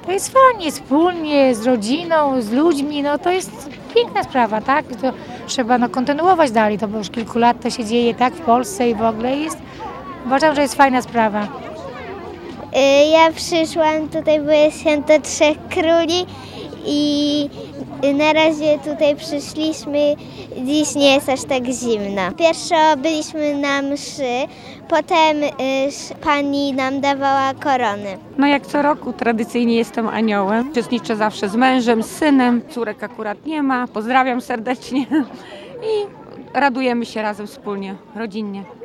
To jest fajnie, wspólnie, z rodziną, z ludźmi, no to jest piękna sprawa, tak? To trzeba kontynuować dalej, to bo już kilku lat to się dzieje, tak, w Polsce i w ogóle jest. Uważam, że jest fajna sprawa. Ja przyszłam tutaj, bo jest święto Trzech Króli i na razie tutaj przyszliśmy, dziś nie jest aż tak zimno. Pierwszo byliśmy na mszy, potem pani nam dawała korony. No jak co roku tradycyjnie jestem aniołem. Uczestniczę zawsze z mężem, z synem. Córek akurat nie ma. Pozdrawiam serdecznie i radujemy się razem wspólnie, rodzinnie.